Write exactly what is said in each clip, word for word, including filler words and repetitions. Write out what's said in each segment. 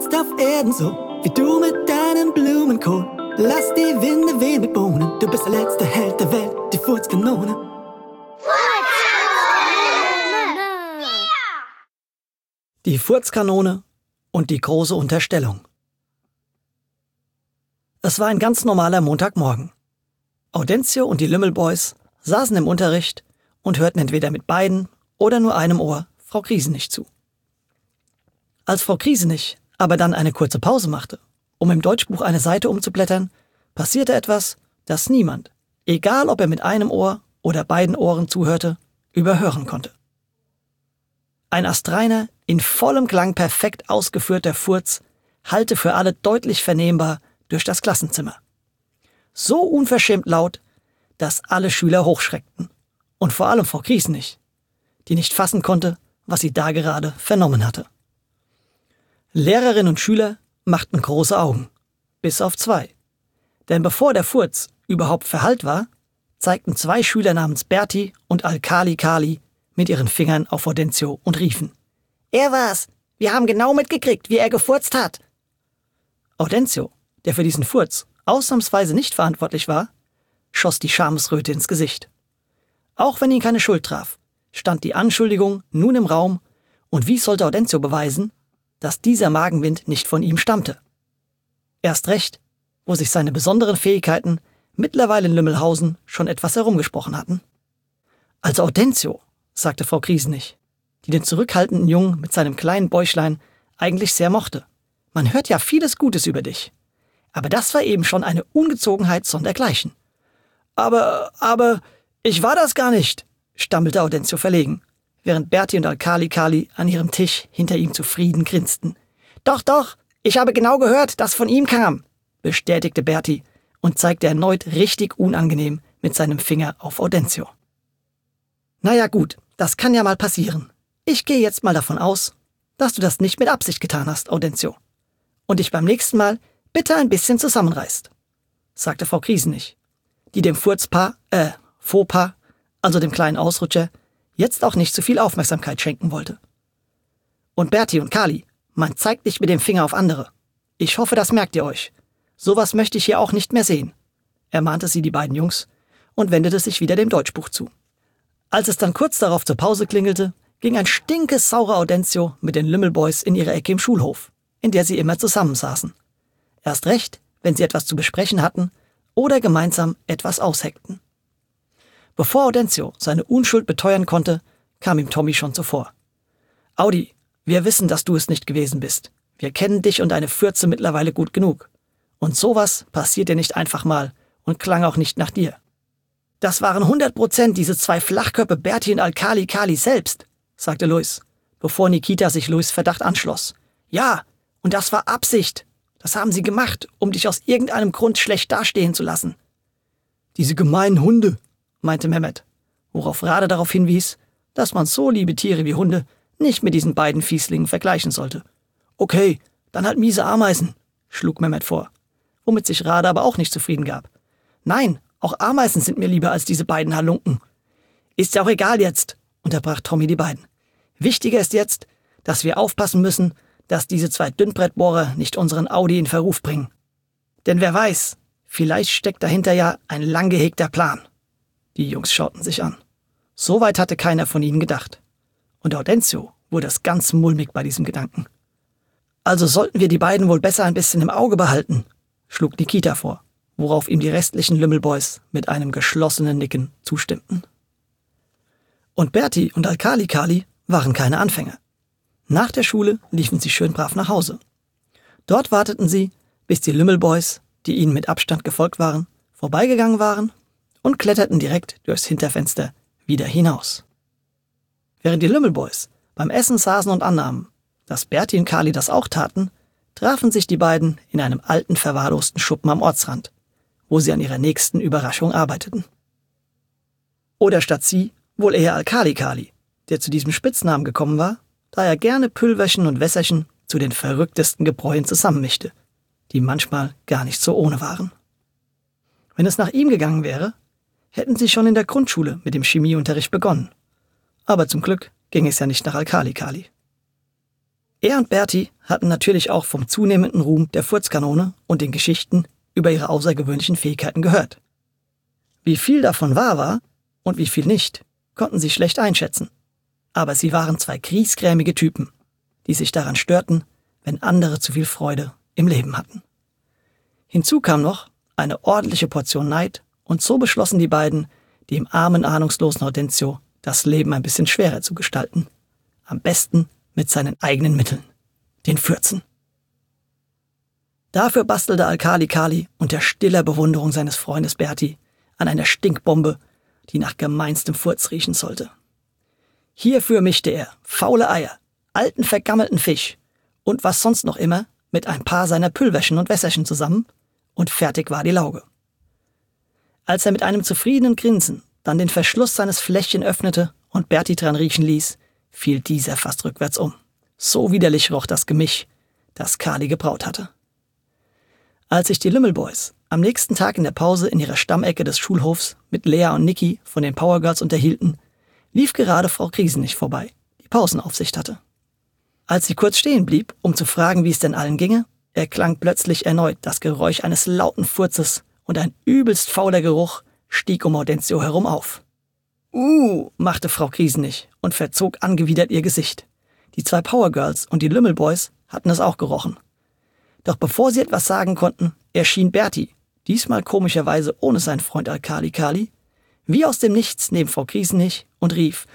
jetzt auf Erden so, wie du mit deinem Blumenkohl. Lass die Winde wehen mit Bohnen, du bist der letzte Held der Welt, die Furzkanone. Furzkanone! Die Furzkanone und die große Unterstellung. Es war ein ganz normaler Montagmorgen. Audencio und die Lümmelboys saßen im Unterricht und hörten entweder mit beiden oder nur einem Ohr Frau Griesenich zu. Als Frau Griesenich aber dann eine kurze Pause machte, um im Deutschbuch eine Seite umzublättern, passierte etwas, das niemand, egal ob er mit einem Ohr oder beiden Ohren zuhörte, überhören konnte. Ein astreiner, in vollem Klang perfekt ausgeführter Furz hallte für alle deutlich vernehmbar durch das Klassenzimmer. So unverschämt laut, dass alle Schüler hochschreckten. Und vor allem Frau Griesenich, die nicht fassen konnte, was sie da gerade vernommen hatte. Lehrerin und Schüler machten große Augen, bis auf zwei. Denn bevor der Furz überhaupt verhallt war, zeigten zwei Schüler namens Berti und Alkali Kali mit ihren Fingern auf Audencio und riefen: Er war's! Wir haben genau mitgekriegt, wie er gefurzt hat! Audencio, der für diesen Furz ausnahmsweise nicht verantwortlich war, schoss die Schamesröte ins Gesicht. Auch wenn ihn keine Schuld traf, stand die Anschuldigung nun im Raum, und wie sollte Audencio beweisen, dass dieser Magenwind nicht von ihm stammte? Erst recht, wo sich seine besonderen Fähigkeiten mittlerweile in Lümmelhausen schon etwas herumgesprochen hatten. Also Audencio, sagte Frau Griesenich, die den zurückhaltenden Jungen mit seinem kleinen Bäuchlein eigentlich sehr mochte. Man hört ja vieles Gutes über dich. Aber das war eben schon eine Ungezogenheit sondergleichen. Aber, aber, ich war das gar nicht, stammelte Audencio verlegen, während Berti und Alkali Kali an ihrem Tisch hinter ihm zufrieden grinsten. Doch, doch, ich habe genau gehört, dass von ihm kam, bestätigte Berti und zeigte erneut richtig unangenehm mit seinem Finger auf Audencio. Naja gut, das kann ja mal passieren. Ich gehe jetzt mal davon aus, dass du das nicht mit Absicht getan hast, Audencio. Und dich beim nächsten Mal bitte ein bisschen zusammenreißt, sagte Frau Griesenich, die dem Furzpaar, äh, Fauxpas, also dem kleinen Ausrutscher, jetzt auch nicht zu viel Aufmerksamkeit schenken wollte. Und Berti und Kali, man zeigt nicht mit dem Finger auf andere. Ich hoffe, das merkt ihr euch. Sowas möchte ich hier auch nicht mehr sehen, ermahnte sie die beiden Jungs und wendete sich wieder dem Deutschbuch zu. Als es dann kurz darauf zur Pause klingelte, ging ein stinkesaurer Audencio mit den Lümmelboys in ihre Ecke im Schulhof, in der sie immer zusammensaßen. Erst recht, wenn sie etwas zu besprechen hatten oder gemeinsam etwas ausheckten. Bevor Audencio seine Unschuld beteuern konnte, kam ihm Tommy schon zuvor. Audi, wir wissen, dass du es nicht gewesen bist. Wir kennen dich und deine Fürze mittlerweile gut genug. Und sowas passiert dir nicht einfach mal und klang auch nicht nach dir. Das waren hundert Prozent diese zwei Flachköpfe Berti und Alkali Kali selbst, sagte Luis, bevor Nikita sich Luis' Verdacht anschloss. Ja, und das war Absicht. Das haben sie gemacht, um dich aus irgendeinem Grund schlecht dastehen zu lassen. Diese gemeinen Hunde, meinte Mehmet, worauf Rade darauf hinwies, dass man so liebe Tiere wie Hunde nicht mit diesen beiden Fieslingen vergleichen sollte. Okay, dann halt miese Ameisen, schlug Mehmet vor, womit sich Rade aber auch nicht zufrieden gab. Nein, auch Ameisen sind mir lieber als diese beiden Halunken. Ist ja auch egal jetzt, unterbrach Tommy die beiden. Wichtiger ist jetzt, dass wir aufpassen müssen, dass diese zwei Dünnbrettbohrer nicht unseren Audi in Verruf bringen. Denn wer weiß, vielleicht steckt dahinter ja ein lang gehegter Plan. Die Jungs schauten sich an. So weit hatte keiner von ihnen gedacht. Und Audencio wurde es ganz mulmig bei diesem Gedanken. Also sollten wir die beiden wohl besser ein bisschen im Auge behalten, schlug Nikita vor, worauf ihm die restlichen Lümmelboys mit einem geschlossenen Nicken zustimmten. Und Berti und Alkali Kali waren keine Anfänger. Nach der Schule liefen sie schön brav nach Hause. Dort warteten sie, bis die Lümmelboys, die ihnen mit Abstand gefolgt waren, vorbeigegangen waren und kletterten direkt durchs Hinterfenster wieder hinaus. Während die Lümmelboys beim Essen saßen und annahmen, dass Berti und Kali das auch taten, trafen sich die beiden in einem alten, verwahrlosten Schuppen am Ortsrand, wo sie an ihrer nächsten Überraschung arbeiteten. Oder statt sie wohl eher Alkali Kali, der zu diesem Spitznamen gekommen war, da er gerne Pülverchen und Wässerchen zu den verrücktesten Gebräuen zusammenmischte, die manchmal gar nicht so ohne waren. Wenn es nach ihm gegangen wäre, hätten sie schon in der Grundschule mit dem Chemieunterricht begonnen. Aber zum Glück ging es ja nicht nach Alkali Kali. Er und Bertie hatten natürlich auch vom zunehmenden Ruhm der Furzkanone und den Geschichten über ihre außergewöhnlichen Fähigkeiten gehört. Wie viel davon wahr war und wie viel nicht, konnten sie schlecht einschätzen. Aber sie waren zwei griesgrämige Typen, die sich daran störten, wenn andere zu viel Freude im Leben hatten. Hinzu kam noch eine ordentliche Portion Neid und so beschlossen die beiden, dem armen, ahnungslosen Audencio das Leben ein bisschen schwerer zu gestalten. Am besten mit seinen eigenen Mitteln, den Fürzen. Dafür bastelte Alkali Kali unter stiller Bewunderung seines Freundes Bertie an einer Stinkbombe, die nach gemeinstem Furz riechen sollte. Hierfür mischte er faule Eier, alten vergammelten Fisch und was sonst noch immer mit ein paar seiner Pülverchen und Wässerchen zusammen und fertig war die Lauge. Als er mit einem zufriedenen Grinsen dann den Verschluss seines Fläschchen öffnete und Bertie dran riechen ließ, fiel dieser fast rückwärts um. So widerlich roch das Gemisch, das Kali gebraut hatte. Als sich die Lümmelboys am nächsten Tag in der Pause in ihrer Stammecke des Schulhofs mit Lea und Niki von den Power Girls unterhielten, lief gerade Frau Griesenich vorbei, die Pausenaufsicht hatte. Als sie kurz stehen blieb, um zu fragen, wie es denn allen ginge, erklang plötzlich erneut das Geräusch eines lauten Furzes und ein übelst fauler Geruch stieg um Audencio herum auf. »Uh«, machte Frau Griesenich und verzog angewidert ihr Gesicht. Die zwei Power Girls und die Lümmelboys hatten es auch gerochen. Doch bevor sie etwas sagen konnten, erschien Bertie, diesmal komischerweise ohne seinen Freund Alkali Kali, wie aus dem Nichts neben Frau Griesenich und rief: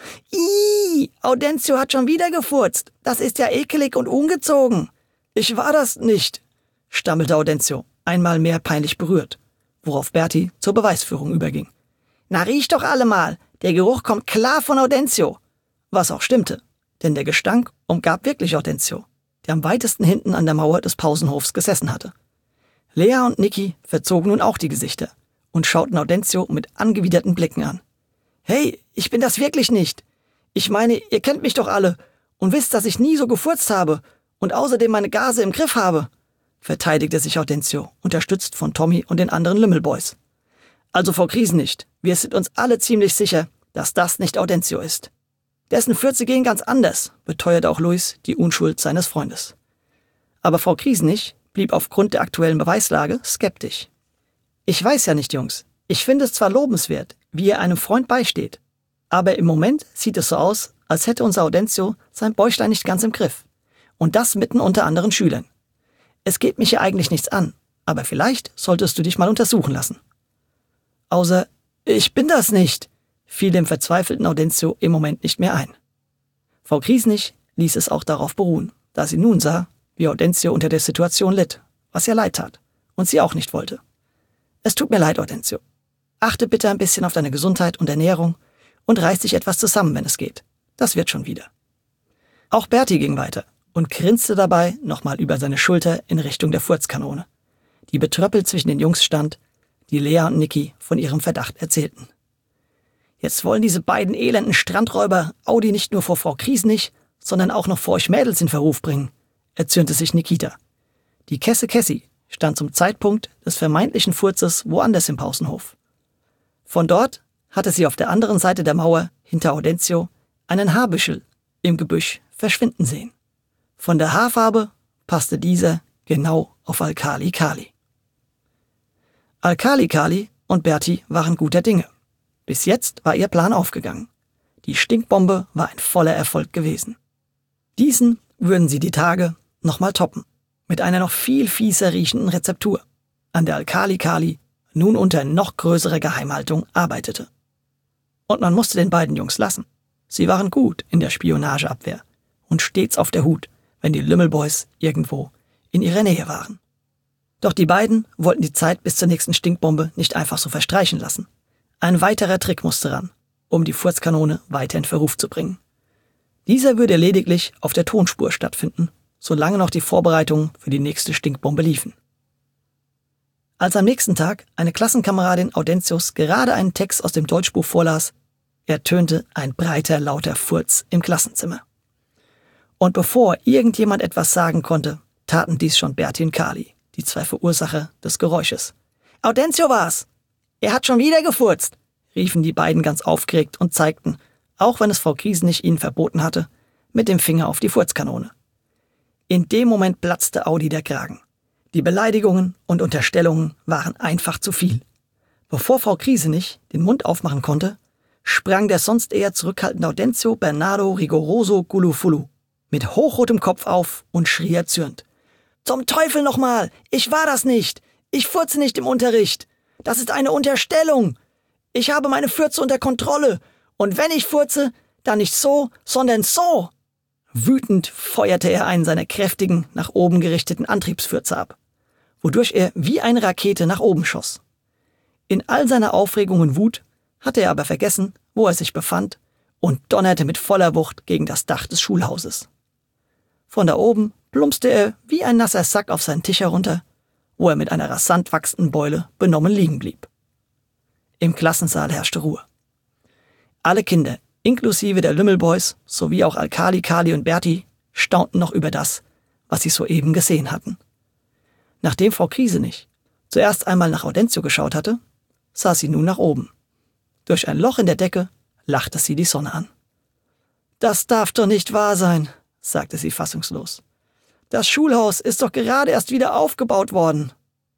»Ih, Audencio hat schon wieder gefurzt. Das ist ja ekelig und ungezogen.« »Ich war das nicht«, stammelte Audencio, einmal mehr peinlich berührt, worauf Bertie zur Beweisführung überging. »Na, riech doch alle mal. Der Geruch kommt klar von Audencio.« Was auch stimmte, denn der Gestank umgab wirklich Audencio, der am weitesten hinten an der Mauer des Pausenhofs gesessen hatte. Lea und Niki verzogen nun auch die Gesichter und schauten Audencio mit angewiderten Blicken an. »Hey, ich bin das wirklich nicht. Ich meine, ihr kennt mich doch alle und wisst, dass ich nie so gefurzt habe und außerdem meine Gase im Griff habe«, verteidigte sich Audencio, unterstützt von Tommy und den anderen Lümmelboys. »Also Frau Griesenich, wir sind uns alle ziemlich sicher, dass das nicht Audencio ist. Dessen Fürze gehen ganz anders«, beteuerte auch Luis die Unschuld seines Freundes. Aber Frau Griesenich blieb aufgrund der aktuellen Beweislage skeptisch. »Ich weiß ja nicht, Jungs. Ich finde es zwar lobenswert, wie ihr einem Freund beisteht, aber im Moment sieht es so aus, als hätte unser Audencio sein Bäuchlein nicht ganz im Griff. Und das mitten unter anderen Schülern. Es geht mich ja eigentlich nichts an, aber vielleicht solltest du dich mal untersuchen lassen.« Außer »Ich bin das nicht«, fiel dem verzweifelten Audencio im Moment nicht mehr ein. Frau Griesenich ließ es auch darauf beruhen, da sie nun sah, wie Audencio unter der Situation litt, was ihr leid tat und sie auch nicht wollte. »Es tut mir leid, Audencio. Achte bitte ein bisschen auf deine Gesundheit und Ernährung und reiß dich etwas zusammen, wenn es geht. Das wird schon wieder.« Auch Bertie ging weiter und grinste dabei nochmal über seine Schulter in Richtung der Furzkanone, die betröppelt zwischen den Jungs stand, die Lea und Niki von ihrem Verdacht erzählten. »Jetzt wollen diese beiden elenden Strandräuber Audi nicht nur vor Frau Griesenich, sondern auch noch vor euch Mädels in Verruf bringen«, erzürnte sich Nikita. Die Kesse Kessi stand zum Zeitpunkt des vermeintlichen Furzes woanders im Pausenhof. Von dort hatte sie auf der anderen Seite der Mauer hinter Audencio einen Haarbüschel im Gebüsch verschwinden sehen. Von der Haarfarbe passte dieser genau auf Alkali Kali. Alkali Kali und Bertie waren guter Dinge. Bis jetzt war ihr Plan aufgegangen. Die Stinkbombe war ein voller Erfolg gewesen. Diesen würden sie die Tage nochmal toppen, mit einer noch viel fieser riechenden Rezeptur, an der Alkali Kali nun unter noch größerer Geheimhaltung arbeitete. Und man musste den beiden Jungs lassen. Sie waren gut in der Spionageabwehr und stets auf der Hut, wenn die Lümmelboys irgendwo in ihrer Nähe waren. Doch die beiden wollten die Zeit bis zur nächsten Stinkbombe nicht einfach so verstreichen lassen. Ein weiterer Trick musste ran, um die Furzkanone weiter in Verruf zu bringen. Dieser würde lediglich auf der Tonspur stattfinden, solange noch die Vorbereitungen für die nächste Stinkbombe liefen. Als am nächsten Tag eine Klassenkameradin Audencios gerade einen Text aus dem Deutschbuch vorlas, ertönte ein breiter, lauter Furz im Klassenzimmer. Und bevor irgendjemand etwas sagen konnte, taten dies schon Bertie und Kali, die zwei Verursacher des Geräusches. »Audencio war's! Er hat schon wieder gefurzt«, riefen die beiden ganz aufgeregt und zeigten, auch wenn es Frau Griesenich ihnen verboten hatte, mit dem Finger auf die Furzkanone. In dem Moment platzte Audi der Kragen. Die Beleidigungen und Unterstellungen waren einfach zu viel. Bevor Frau Kriesenich den Mund aufmachen konnte, sprang der sonst eher zurückhaltende Audencio Bernardo Rigoroso Gulufulu mit hochrotem Kopf auf und schrie erzürnt. »Zum Teufel nochmal! Ich war das nicht! Ich furze nicht im Unterricht! Das ist eine Unterstellung! Ich habe meine Fürze unter Kontrolle! Und wenn ich furze, dann nicht so, sondern so!« Wütend feuerte er einen seiner kräftigen, nach oben gerichteten Antriebsfürze ab, wodurch er wie eine Rakete nach oben schoss. In all seiner Aufregung und Wut hatte er aber vergessen, wo er sich befand, und donnerte mit voller Wucht gegen das Dach des Schulhauses. Von da oben plumpste er wie ein nasser Sack auf seinen Tisch herunter, wo er mit einer rasant wachsenden Beule benommen liegen blieb. Im Klassensaal herrschte Ruhe. Alle Kinder, inklusive der Lümmelboys sowie auch Alkali, Kali und Berti, staunten noch über das, was sie soeben gesehen hatten. Nachdem Frau Kriesenich zuerst einmal nach Audencio geschaut hatte, sah sie nun nach oben. Durch ein Loch in der Decke lachte sie die Sonne an. »Das darf doch nicht wahr sein«, sagte sie fassungslos. »Das Schulhaus ist doch gerade erst wieder aufgebaut worden.«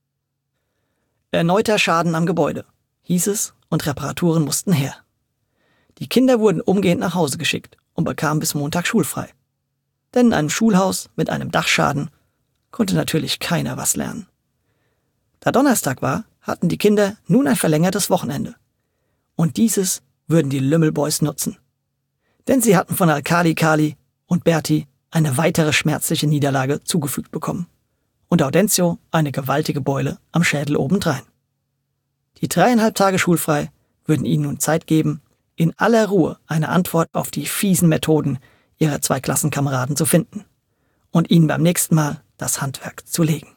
Erneuter Schaden am Gebäude, hieß es, und Reparaturen mussten her. Die Kinder wurden umgehend nach Hause geschickt und bekamen bis Montag schulfrei. Denn in einem Schulhaus mit einem Dachschaden konnte natürlich keiner was lernen. Da Donnerstag war, hatten die Kinder nun ein verlängertes Wochenende. Und dieses würden die Lümmelboys nutzen. Denn sie hatten von Alkali, Kali und Berti eine weitere schmerzliche Niederlage zugefügt bekommen. Und Audencio eine gewaltige Beule am Schädel obendrein. Die dreieinhalb Tage schulfrei würden ihnen nun Zeit geben, in aller Ruhe eine Antwort auf die fiesen Methoden ihrer zwei Klassenkameraden zu finden und ihnen beim nächsten Mal das Handwerk zu legen.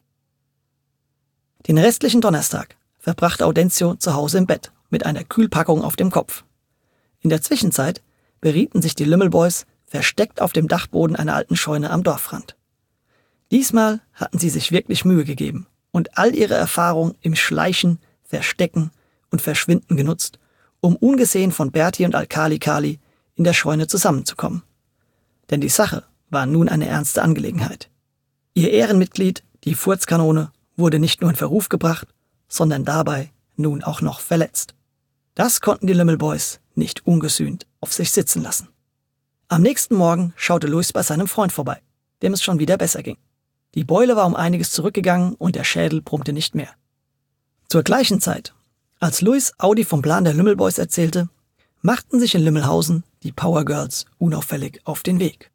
Den restlichen Donnerstag verbrachte Audencio zu Hause im Bett mit einer Kühlpackung auf dem Kopf. In der Zwischenzeit berieten sich die Lümmelboys versteckt auf dem Dachboden einer alten Scheune am Dorfrand. Diesmal hatten sie sich wirklich Mühe gegeben und all ihre Erfahrung im Schleichen, Verstecken und Verschwinden genutzt, um ungesehen von Berti und Alkali Kali in der Scheune zusammenzukommen. Denn die Sache war nun eine ernste Angelegenheit. Ihr Ehrenmitglied, die Furzkanone, wurde nicht nur in Verruf gebracht, sondern dabei nun auch noch verletzt. Das konnten die Lümmelboys nicht ungesühnt auf sich sitzen lassen. Am nächsten Morgen schaute Luis bei seinem Freund vorbei, dem es schon wieder besser ging. Die Beule war um einiges zurückgegangen und der Schädel brummte nicht mehr. Zur gleichen Zeit, als Luis Audi vom Plan der Lümmelboys erzählte, machten sich in Lümmelhausen die Power Girls unauffällig auf den Weg.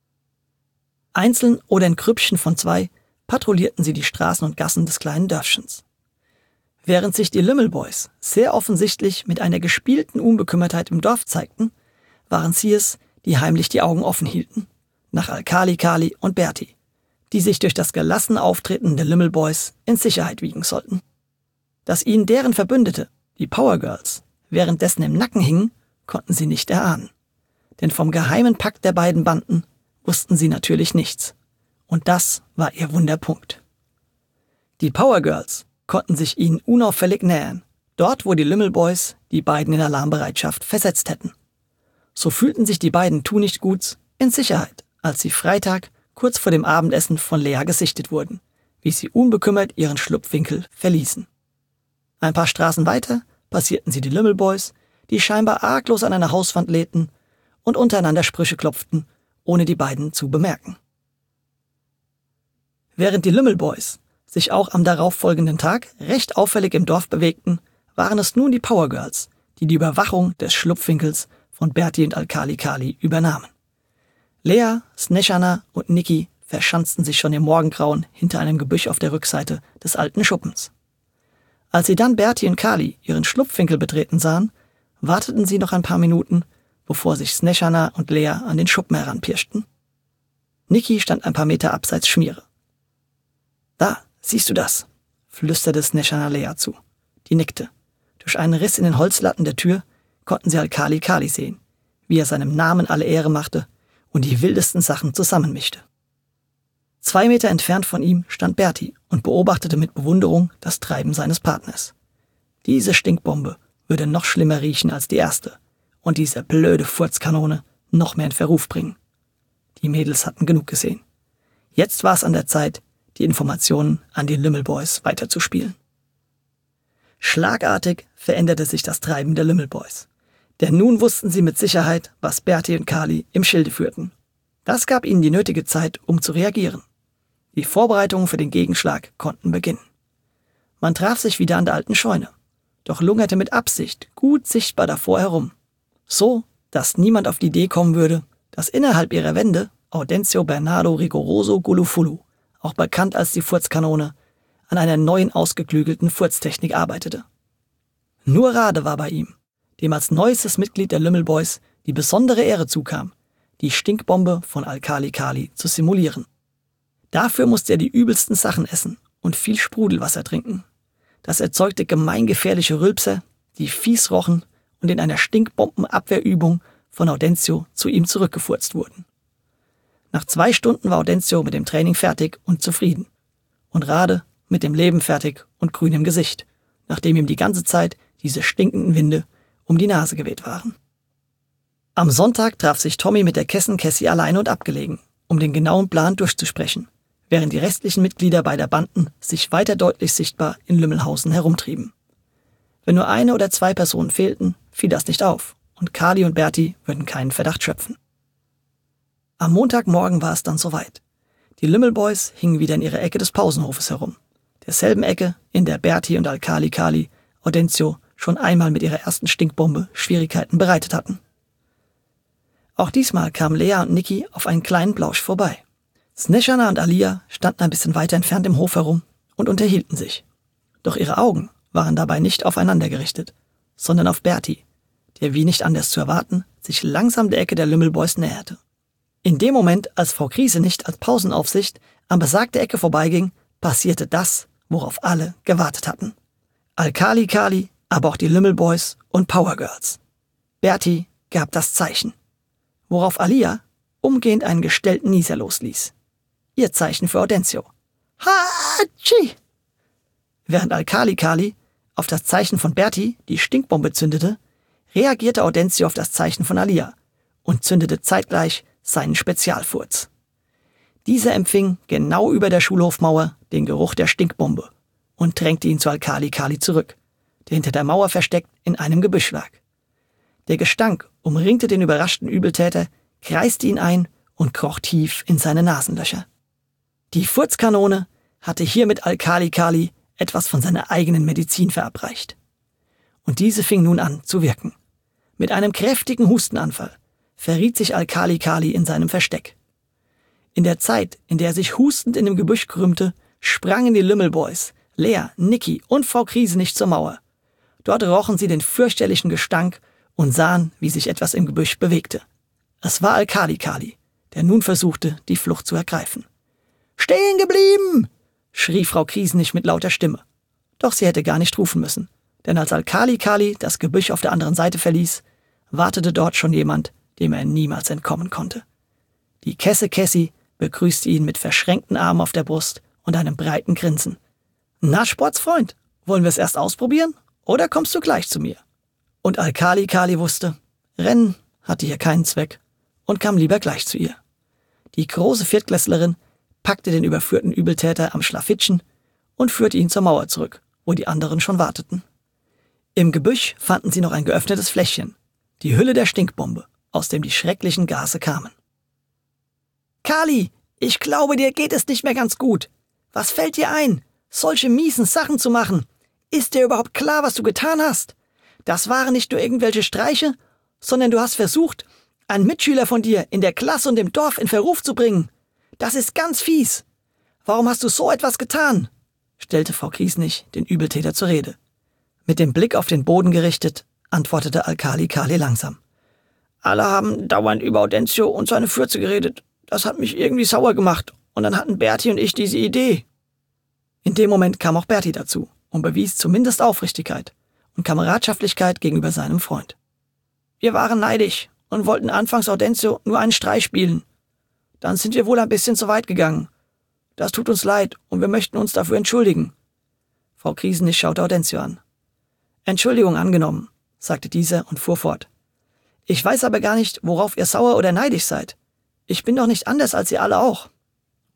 Einzeln oder in Grüppchen von zwei patrouillierten sie die Straßen und Gassen des kleinen Dörfchens. Während sich die Lümmelboys sehr offensichtlich mit einer gespielten Unbekümmertheit im Dorf zeigten, waren sie es, die heimlich die Augen offen hielten, nach Alkali, Kali und Berti, die sich durch das gelassene Auftreten der Lümmelboys in Sicherheit wiegen sollten. Dass ihnen deren Verbündete, die Power Girls, währenddessen im Nacken hingen, konnten sie nicht erahnen. Denn vom geheimen Pakt der beiden Banden wussten sie natürlich nichts. Und das war ihr Wunderpunkt. Die Power Girls konnten sich ihnen unauffällig nähern, dort wo die Lümmelboys die beiden in Alarmbereitschaft versetzt hätten. So fühlten sich die beiden Tunichtguts in Sicherheit, als sie Freitag kurz vor dem Abendessen von Lea gesichtet wurden, wie sie unbekümmert ihren Schlupfwinkel verließen. Ein paar Straßen weiter passierten sie die Lümmelboys, die scheinbar arglos an einer Hauswand lehnten und untereinander Sprüche klopften, ohne die beiden zu bemerken. Während die Lümmelboys sich auch am darauffolgenden Tag recht auffällig im Dorf bewegten, waren es nun die Power Girls, die die Überwachung des Schlupfwinkels von Berti und Alkali Kali übernahmen. Lea, Sneshana und Niki verschanzten sich schon im Morgengrauen hinter einem Gebüsch auf der Rückseite des alten Schuppens. Als sie dann Berti und Kali ihren Schlupfwinkel betreten sahen, warteten sie noch ein paar Minuten, bevor sich Sneshana und Lea an den Schuppen heranpirschten. Niki stand ein paar Meter abseits Schmiere. »Da, siehst du das?«, flüsterte Sneshana Lea zu. Die nickte. Durch einen Riss in den Holzlatten der Tür konnten sie Alkali Kali sehen, wie er seinem Namen alle Ehre machte und die wildesten Sachen zusammenmischte. Zwei Meter entfernt von ihm stand Berti und beobachtete mit Bewunderung das Treiben seines Partners. Diese Stinkbombe würde noch schlimmer riechen als die erste und diese blöde Furzkanone noch mehr in Verruf bringen. Die Mädels hatten genug gesehen. Jetzt war es an der Zeit, die Informationen an die Lümmelboys weiterzuspielen. Schlagartig veränderte sich das Treiben der Lümmelboys. Denn nun wussten sie mit Sicherheit, was Bertie und Kali im Schilde führten. Das gab ihnen die nötige Zeit, um zu reagieren. Die Vorbereitungen für den Gegenschlag konnten beginnen. Man traf sich wieder an der alten Scheune, doch lungerte mit Absicht gut sichtbar davor herum. So, dass niemand auf die Idee kommen würde, dass innerhalb ihrer Wände Audencio Bernardo Rigoroso Gulufulu, auch bekannt als die Furzkanone, an einer neuen ausgeklügelten Furztechnik arbeitete. Nur Rade war bei ihm, dem als neuestes Mitglied der Lümmelboys die besondere Ehre zukam, die Stinkbombe von Alkali Kali zu simulieren. Dafür musste er die übelsten Sachen essen und viel Sprudelwasser trinken. Das erzeugte gemeingefährliche Rülpser, die fies rochen und in einer Stinkbombenabwehrübung von Audencio zu ihm zurückgefurzt wurden. Nach zwei Stunden war Audencio mit dem Training fertig und zufrieden. Und Rade mit dem Leben fertig und grün im Gesicht, nachdem ihm die ganze Zeit diese stinkenden Winde um die Nase geweht waren. Am Sonntag traf sich Tommy mit der Kessen Cassie alleine und abgelegen, um den genauen Plan durchzusprechen, während die restlichen Mitglieder beider Banden sich weiter deutlich sichtbar in Lümmelhausen herumtrieben. Wenn nur eine oder zwei Personen fehlten, fiel das nicht auf und Kali und Bertie würden keinen Verdacht schöpfen. Am Montagmorgen war es dann soweit. Die Lümmelboys hingen wieder in ihrer Ecke des Pausenhofes herum. Derselben Ecke, in der Bertie und Alkali Kali Audencio schon einmal mit ihrer ersten Stinkbombe Schwierigkeiten bereitet hatten. Auch diesmal kamen Lea und Niki auf einen kleinen Plausch vorbei. Sneshana und Alia standen ein bisschen weiter entfernt im Hof herum und unterhielten sich. Doch ihre Augen waren dabei nicht aufeinander gerichtet, sondern auf Bertie, der wie nicht anders zu erwarten, sich langsam der Ecke der Lümmelboys näherte. In dem Moment, als Frau Kriese nicht als Pausenaufsicht an besagte Ecke vorbeiging, passierte das, worauf alle gewartet hatten. Alkali Kali, aber auch die Lümmelboys und Power Girls. Bertie gab das Zeichen, worauf Alia umgehend einen gestellten Nieser losließ. Ihr Zeichen für Audencio. Hatschi! Während Alkali Kali auf das Zeichen von Bertie die Stinkbombe zündete, reagierte Audencio auf das Zeichen von Alia und zündete zeitgleich seinen Spezialfurz. Dieser empfing genau über der Schulhofmauer den Geruch der Stinkbombe und drängte ihn zu Alkali Kali zurück, der hinter der Mauer versteckt in einem Gebüsch lag. Der Gestank umringte den überraschten Übeltäter, kreiste ihn ein und kroch tief in seine Nasenlöcher. Die Furzkanone hatte hiermit Alkali Kali etwas von seiner eigenen Medizin verabreicht. Und diese fing nun an zu wirken. Mit einem kräftigen Hustenanfall verriet sich Alkali Kali in seinem Versteck. In der Zeit, in der er sich hustend in dem Gebüsch krümmte, sprangen die Lümmelboys, Lea, Niki und Frau Kriese nicht zur Mauer. Dort rochen sie den fürchterlichen Gestank und sahen, wie sich etwas im Gebüsch bewegte. Es war Alkali Kali, der nun versuchte, die Flucht zu ergreifen. »Stehen geblieben!« schrie Frau Kriesnich mit lauter Stimme. Doch sie hätte gar nicht rufen müssen, denn als Alkali Kali das Gebüsch auf der anderen Seite verließ, wartete dort schon jemand, dem er niemals entkommen konnte. Die Kesse Cassie begrüßte ihn mit verschränkten Armen auf der Brust und einem breiten Grinsen. »Na, Sportsfreund, wollen wir es erst ausprobieren oder kommst du gleich zu mir?« Und Alkali Kali wusste, Rennen hatte hier keinen Zweck und kam lieber gleich zu ihr. Die große Viertklässlerin packte den überführten Übeltäter am Schlafittchen und führte ihn zur Mauer zurück, wo die anderen schon warteten. Im Gebüsch fanden sie noch ein geöffnetes Fläschchen, die Hülle der Stinkbombe, aus dem die schrecklichen Gase kamen. »Kali, ich glaube, dir geht es nicht mehr ganz gut. Was fällt dir ein, solche miesen Sachen zu machen? Ist dir überhaupt klar, was du getan hast? Das waren nicht nur irgendwelche Streiche, sondern du hast versucht, einen Mitschüler von dir in der Klasse und im Dorf in Verruf zu bringen. Das ist ganz fies. Warum hast du so etwas getan?« stellte Frau Kriesnich den Übeltäter zur Rede. Mit dem Blick auf den Boden gerichtet, antwortete Alkali Kali langsam. »Alle haben dauernd über Audencio und seine Fürze geredet. Das hat mich irgendwie sauer gemacht. Und dann hatten Bertie und ich diese Idee.« In dem Moment kam auch Bertie dazu und bewies zumindest Aufrichtigkeit und Kameradschaftlichkeit gegenüber seinem Freund. »Wir waren neidisch und wollten anfangs Audencio nur einen Streich spielen. Dann sind wir wohl ein bisschen zu weit gegangen. Das tut uns leid und wir möchten uns dafür entschuldigen.« Frau Kriesnich schaute Audencio an. »Entschuldigung angenommen«, sagte dieser und fuhr fort. »Ich weiß aber gar nicht, worauf ihr sauer oder neidisch seid. Ich bin doch nicht anders als ihr alle auch.«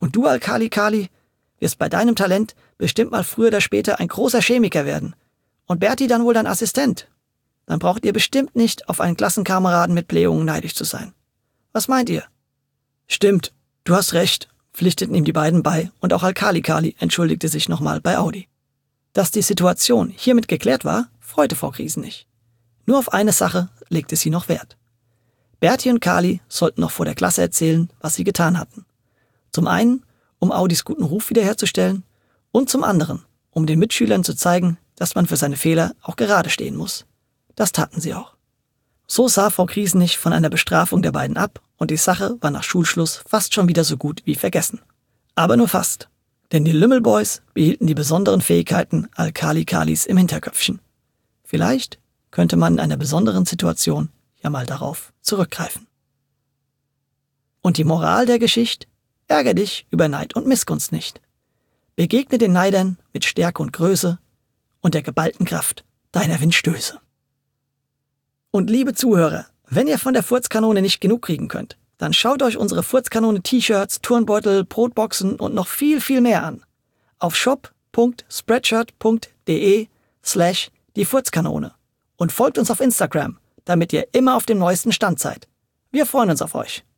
Und du, Alkali Kali, wirst bei deinem Talent bestimmt mal früher oder später ein großer Chemiker werden. Und Berti dann wohl dein Assistent. Dann braucht ihr bestimmt nicht auf einen Klassenkameraden mit Blähungen neidisch zu sein. Was meint ihr? Stimmt, du hast recht, pflichteten ihm die beiden bei und auch Alkali Kali entschuldigte sich nochmal bei Audi. Dass die Situation hiermit geklärt war, freute Frau Kriesen nicht. Nur auf eine Sache legte sie noch Wert. Berti und Kali sollten noch vor der Klasse erzählen, was sie getan hatten. Zum einen, um Audis guten Ruf wiederherzustellen und zum anderen, um den Mitschülern zu zeigen, dass man für seine Fehler auch gerade stehen muss. Das taten sie auch. So sah Frau Kriesenich von einer Bestrafung der beiden ab und die Sache war nach Schulschluss fast schon wieder so gut wie vergessen. Aber nur fast, denn die Lümmelboys behielten die besonderen Fähigkeiten Alkali Kalis im Hinterköpfchen. Vielleicht könnte man in einer besonderen Situation ja mal darauf zurückgreifen. Und die Moral der Geschichte? Ärger dich über Neid und Missgunst nicht. Begegne den Neidern mit Stärke und Größe und der geballten Kraft deiner Windstöße. Und liebe Zuhörer, wenn ihr von der Furzkanone nicht genug kriegen könnt, dann schaut euch unsere Furzkanone-T-Shirts, Turnbeutel, Brotboxen und noch viel, viel mehr an. Auf shop.spreadshirt.de slash die Furzkanone und folgt uns auf Instagram, damit ihr immer auf dem neuesten Stand seid. Wir freuen uns auf euch.